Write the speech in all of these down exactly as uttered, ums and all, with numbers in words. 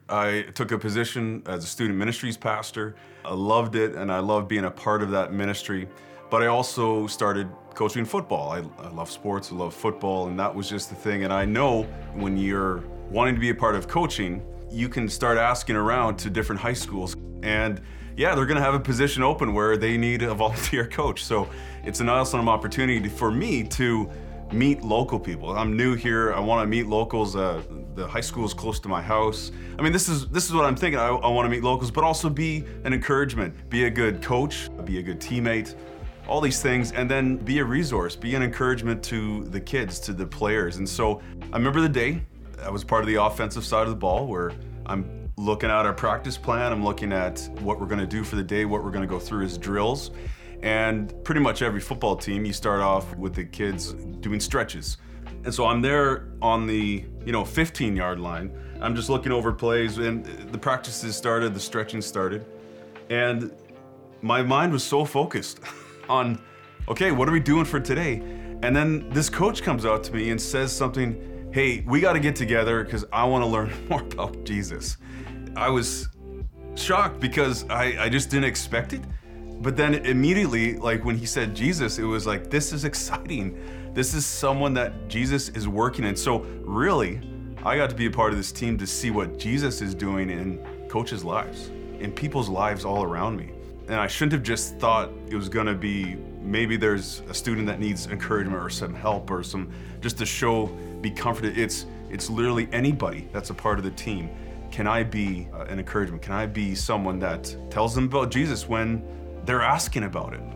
I took a position as a student ministries pastor. I loved it, and I loved being a part of that ministry. But I also started coaching football. I, I love sports, I love football, and that was just the thing. And I know when you're wanting to be a part of coaching, you can start asking around to different high schools. And yeah, they're gonna have a position open where they need a volunteer coach. So it's an awesome opportunity for me to meet local people. I'm new here, I wanna meet locals. Uh, the high school is close to my house. I mean, this is this is what I'm thinking. I, I wanna meet locals, but also be an encouragement, be a good coach, be a good teammate, all these things, and then be a resource, be an encouragement to the kids, to the players. And so I remember the day, I was part of the offensive side of the ball where I'm looking at our practice plan, I'm looking at what we're gonna do for the day, what we're gonna go through as drills. And pretty much every football team, you start off with the kids doing stretches. And so I'm there on the, you know, fifteen yard line. I'm just looking over plays, and the practices started, the stretching started. And my mind was so focused on, okay, what are we doing for today? And then this coach comes out to me and says something, hey, we gotta get together because I wanna learn more about Jesus. I was shocked because I, I just didn't expect it. But then immediately, like when he said Jesus, it was like, this is exciting. This is someone that Jesus is working in. So really, I got to be a part of this team to see what Jesus is doing in coaches' lives, in people's lives all around me. And I shouldn't have just thought it was gonna be, maybe there's a student that needs encouragement or some help or some, just to show, be comforted. It's, it's literally anybody that's a part of the team. Can I be uh, an encouragement? Can I be someone that tells them about Jesus when they're asking about it?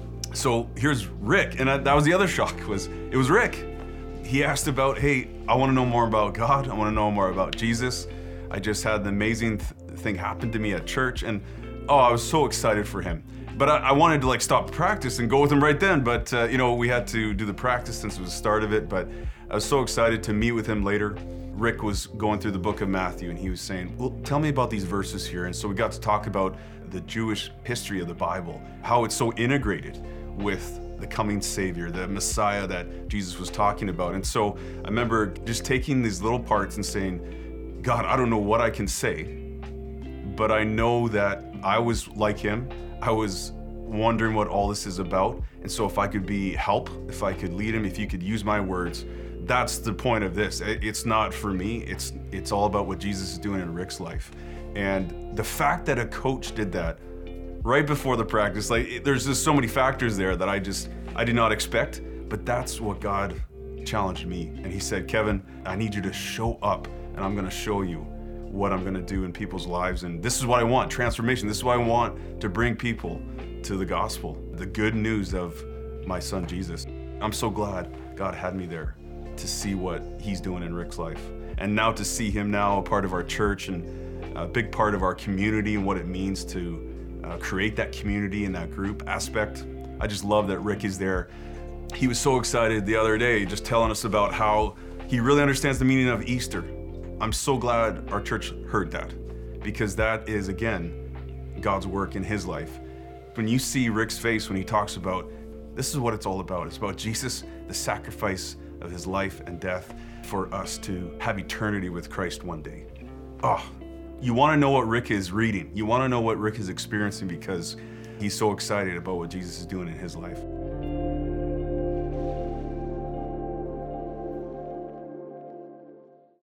So here's Rick, and I, that was the other shock, was it was Rick. He asked about, hey, I wanna know more about God. I wanna know more about Jesus. I just had an amazing th- thing happen to me at church, and oh, I was so excited for him. But I, I wanted to like stop practice and go with him right then, but uh, you know, we had to do the practice since it was the start of it, but I was so excited to meet with him later. Rick was going through the book of Matthew, and he was saying, well, tell me about these verses here. And so we got to talk about the Jewish history of the Bible, how it's so integrated with the coming Savior, the Messiah that Jesus was talking about. And so I remember just taking these little parts and saying, God, I don't know what I can say, but I know that I was like him. I was wondering what all this is about. And so if I could be help, if I could lead him, if you could use my words, that's the point of this. It's not for me, it's it's all about what Jesus is doing in Rick's life. And the fact that a coach did that right before the practice, like there's just so many factors there that I just, I did not expect, but that's what God challenged me. And he said, Kevin, I need you to show up, and I'm gonna show you what I'm gonna do in people's lives. And this is what I want, transformation. This is what I want to bring people to the gospel, the good news of my son, Jesus. I'm so glad God had me there to see what he's doing in Rick's life. And now to see him now a part of our church and a big part of our community and what it means to uh, create that community and that group aspect. I just love that Rick is there. He was so excited the other day just telling us about how he really understands the meaning of Easter. I'm so glad our church heard that, because that is, again, God's work in his life. When you see Rick's face when he talks about, this is what it's all about. It's about Jesus, the sacrifice of his life and death for us to have eternity with Christ one day. Oh, you wanna know what Rick is reading. You wanna know what Rick is experiencing, because he's so excited about what Jesus is doing in his life.